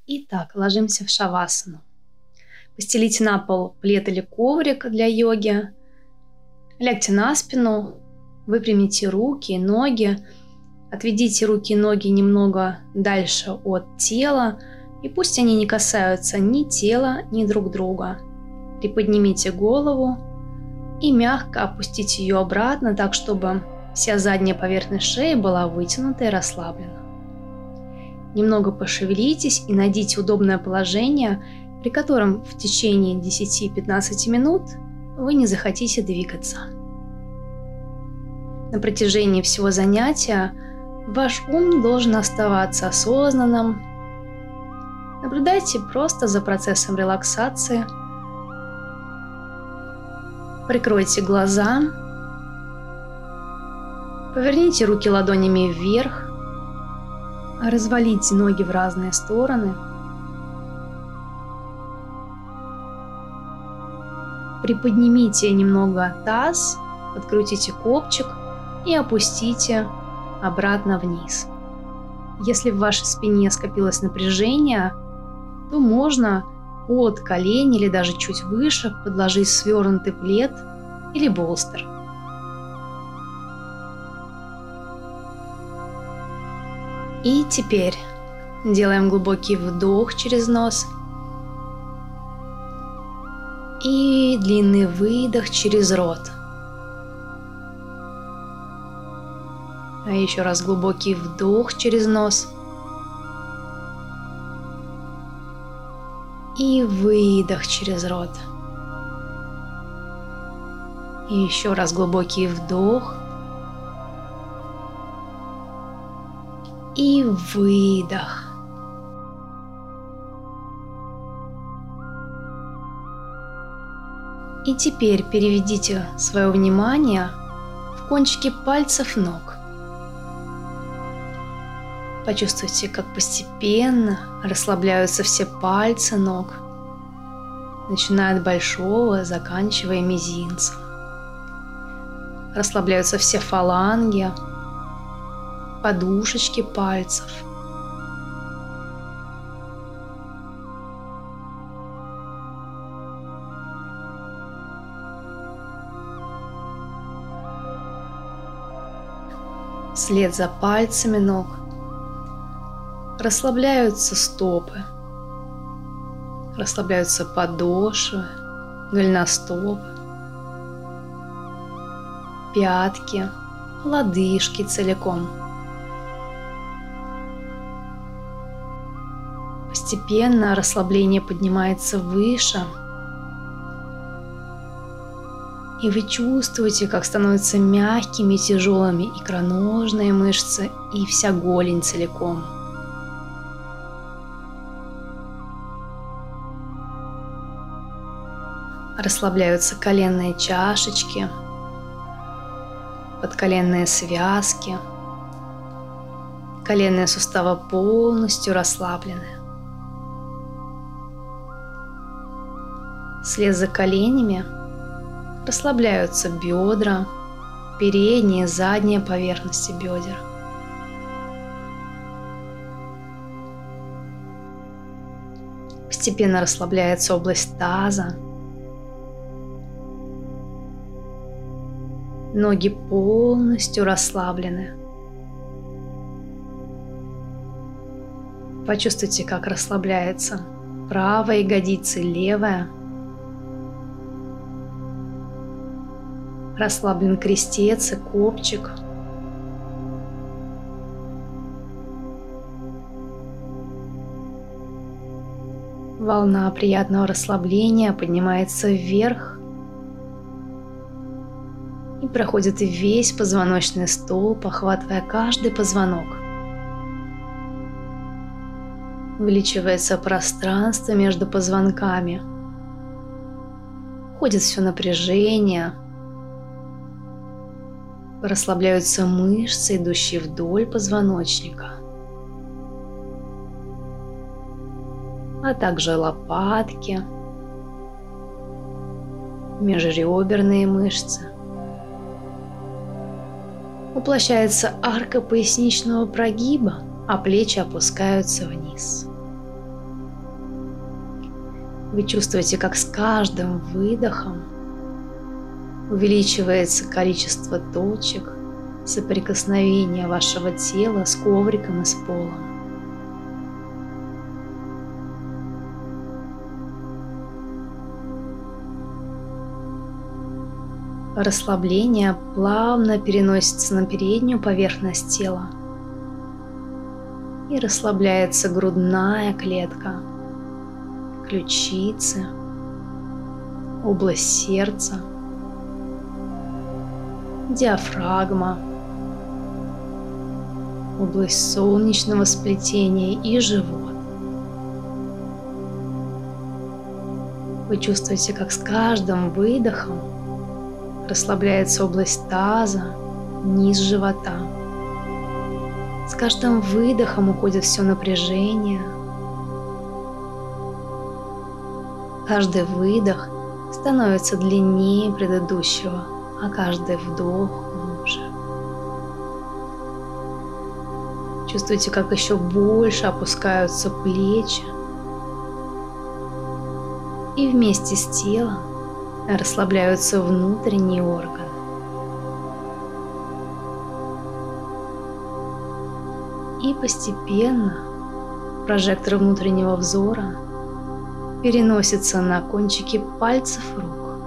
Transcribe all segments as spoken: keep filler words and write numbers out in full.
Итак, ложимся в шавасану. Постелите на пол плед или коврик для йоги. Лягте на спину, выпрямите руки и ноги. Отведите руки и ноги немного дальше от тела, и пусть они не касаются ни тела, ни друг друга. Приподнимите голову и мягко опустите ее обратно, так чтобы вся задняя поверхность шеи была вытянута и расслаблена. Немного пошевелитесь и найдите удобное положение, при котором в течение десяти-пятнадцати минут вы не захотите двигаться. На протяжении всего занятия ваш ум должен оставаться осознанным. Наблюдайте просто за процессом релаксации. Прикройте глаза. Поверните руки ладонями вверх. Развалите ноги в разные стороны. Приподнимите немного таз, подкрутите копчик и опустите обратно вниз. Если в вашей спине скопилось напряжение, то можно под колени или даже чуть выше подложить свернутый плед или болстер. И теперь делаем глубокий вдох через нос и длинный выдох через рот. А еще раз глубокий вдох через нос и выдох через рот. И еще раз глубокий вдох и выдох. И теперь переведите свое внимание в кончики пальцев ног. Почувствуйте, как постепенно расслабляются все пальцы ног, начиная от большого, заканчивая мизинцем. Расслабляются все фаланги, подушечки пальцев. Вслед за пальцами ног расслабляются стопы, расслабляются подошвы, голеностопы, пятки, лодыжки целиком. Постепенно расслабление поднимается выше, и вы чувствуете, как становятся мягкими и тяжелыми икроножные мышцы и вся голень целиком. Расслабляются коленные чашечки, подколенные связки, коленные суставы полностью расслаблены. Вслед за коленями расслабляются бедра, передние и задние поверхности бедер. Постепенно расслабляется область таза. Ноги полностью расслаблены. Почувствуйте, как расслабляется правая ягодица и левая. Расслаблен крестец и копчик. Волна приятного расслабления поднимается вверх и проходит весь позвоночный столб, охватывая каждый позвонок. Увеличивается пространство между позвонками. Уходит все напряжение. Расслабляются мышцы, идущие вдоль позвоночника, а также лопатки, межреберные мышцы. Уплощается арка поясничного прогиба, а плечи опускаются вниз. Вы чувствуете, как с каждым выдохом увеличивается количество точек соприкосновения вашего тела с ковриком и с полом. Расслабление плавно переносится на переднюю поверхность тела и расслабляется грудная клетка, ключицы, область сердца, диафрагма, область солнечного сплетения и живот. Вы чувствуете, как с каждым выдохом расслабляется область таза, низ живота. С каждым выдохом уходит все напряжение. Каждый выдох становится длиннее предыдущего, а каждый вдох глубже. Чувствуете, как еще больше опускаются плечи. И вместе с телом расслабляются внутренние органы. И постепенно прожектор внутреннего взора переносится на кончики пальцев рук.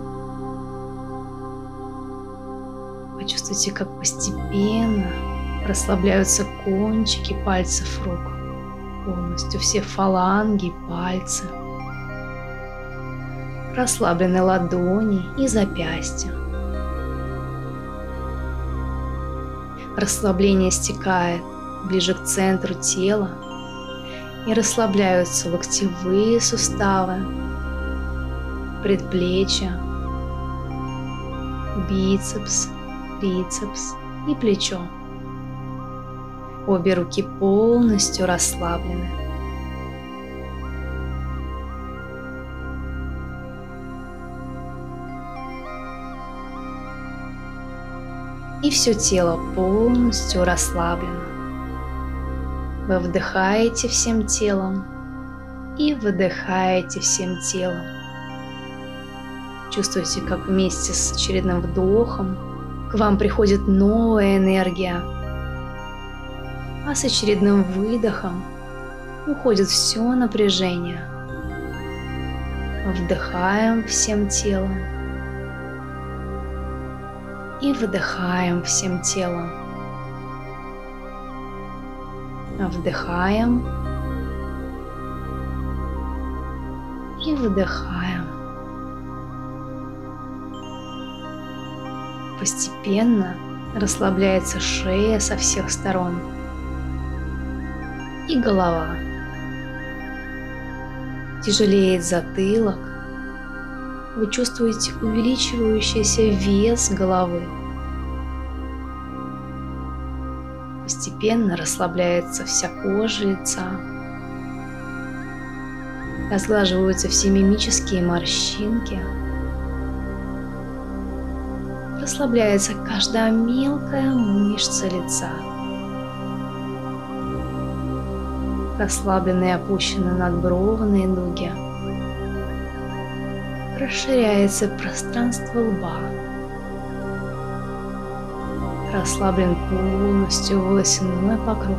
Почувствуйте, как постепенно расслабляются кончики пальцев рук, полностью все фаланги, пальцы. Расслаблены ладони и запястья. Расслабление стекает ближе к центру тела и расслабляются локтевые суставы, предплечья, бицепс, трицепс и плечо. Обе руки полностью расслаблены. И все тело полностью расслаблено. Вы вдыхаете всем телом и выдыхаете всем телом. Чувствуете, как вместе с очередным вдохом к вам приходит новая энергия, а с очередным выдохом уходит все напряжение. Вдыхаем всем телом и выдыхаем всем телом. Вдыхаем и выдыхаем. Постепенно расслабляется шея со всех сторон и голова. Тяжелеет затылок. Вы чувствуете увеличивающийся вес головы. Постепенно расслабляется вся кожа лица. Разглаживаются все мимические морщинки. Расслабляется каждая мелкая мышца лица. Расслаблены и опущены надбровные дуги. Расширяется пространство лба. Расслаблен полностью волосяной покров.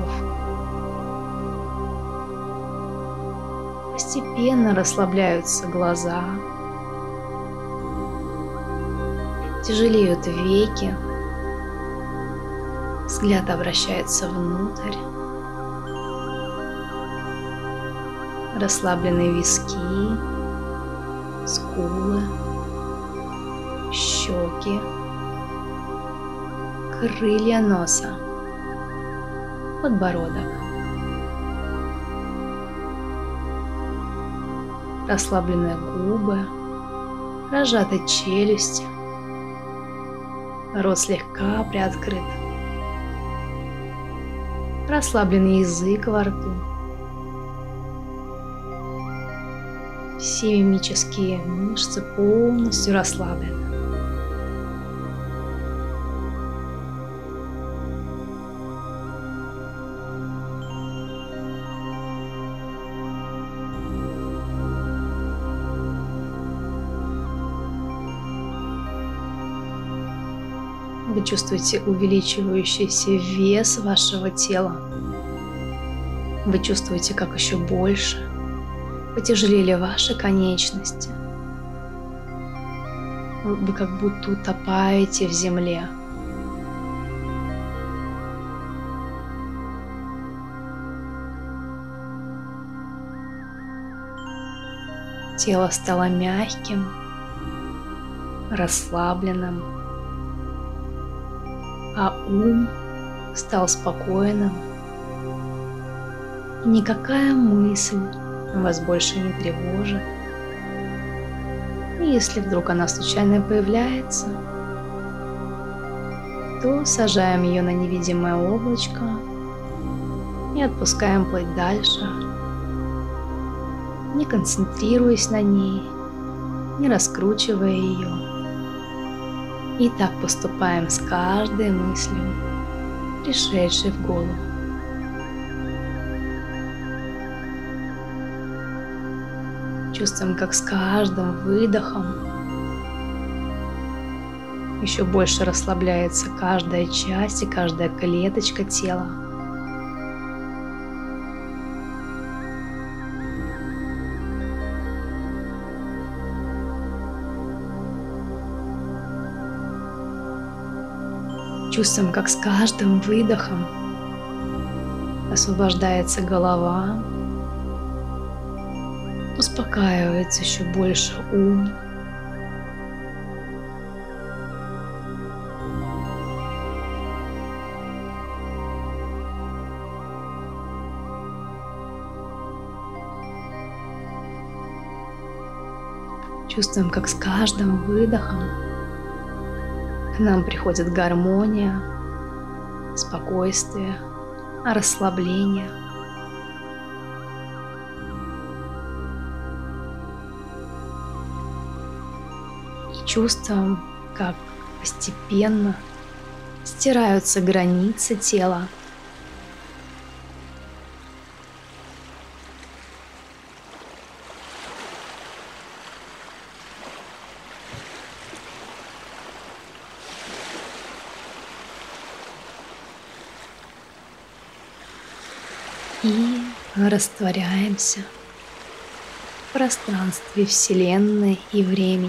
Постепенно расслабляются глаза. Тяжелеют веки. Взгляд обращается внутрь. Расслаблены виски, скулы, щеки, крылья носа, подбородок. Расслабленные губы, разжаты челюсти, рот слегка приоткрыт. Расслабленный язык во рту. Все мимические мышцы полностью расслаблены. Вы чувствуете увеличивающийся вес вашего тела. Вы чувствуете, как еще больше потяжелели ваши конечности. Вы как будто утопаете в земле. Тело стало мягким, расслабленным, а ум стал спокойным. И никакая мысль вас больше не тревожит. И если вдруг она случайно появляется, то сажаем ее на невидимое облачко и отпускаем плыть дальше, не концентрируясь на ней, не раскручивая ее. И так поступаем с каждой мыслью, пришедшей в голову. Чувствуем, как с каждым выдохом еще больше расслабляется каждая часть и каждая клеточка тела. Чувствуем, как с каждым выдохом освобождается голова, успокаивается еще больше ум. Чувствуем, как с каждым выдохом к нам приходит гармония, спокойствие, расслабление. И чувствуем, как постепенно стираются границы тела. И растворяемся в пространстве Вселенной и времени.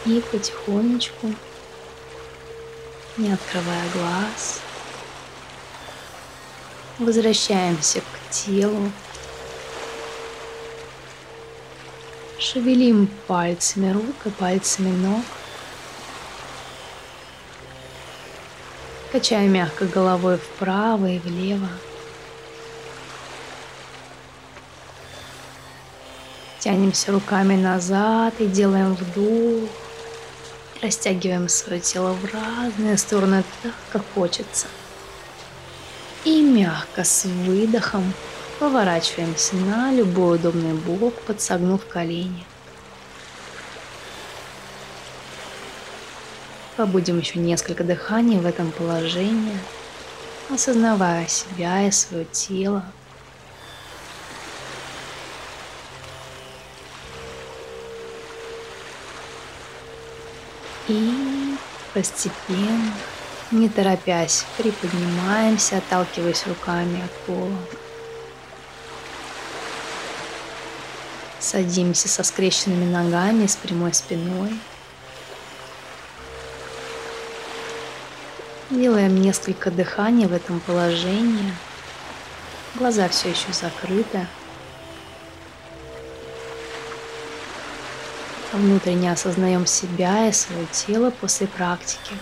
И потихонечку, не открывая глаз, возвращаемся к телу. Шевелим пальцами рук и пальцами ног. Качаем мягко головой вправо и влево. Тянемся руками назад и делаем вдох. Растягиваем свое тело в разные стороны так, как хочется. И мягко с выдохом поворачиваемся на любой удобный бок, подсогнув колени. Побудем еще несколько дыханий в этом положении, осознавая себя и свое тело. И постепенно, не торопясь, приподнимаемся, отталкиваясь руками от пола. Садимся со скрещенными ногами, с прямой спиной. Делаем несколько дыханий в этом положении. Глаза все еще закрыты. Внутренне осознаем себя и свое тело после практики.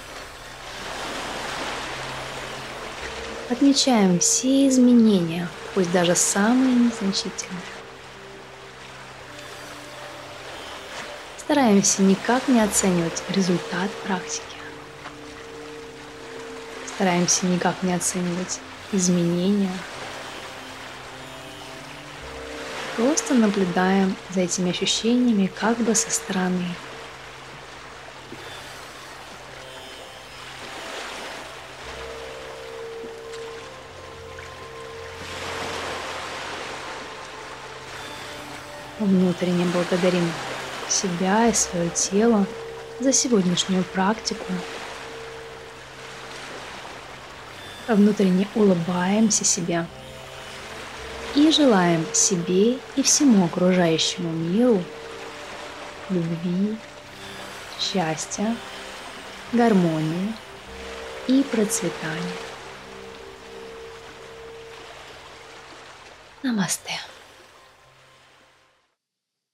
Отмечаем все изменения, пусть даже самые незначительные. Стараемся никак не оценивать результат практики. Стараемся никак не оценивать изменения. Просто наблюдаем за этими ощущениями как бы со стороны. Внутренне благодарим себя и свое тело за сегодняшнюю практику. Внутренне улыбаемся себе и желаем себе и всему окружающему миру любви, счастья, гармонии и процветания. Намасте.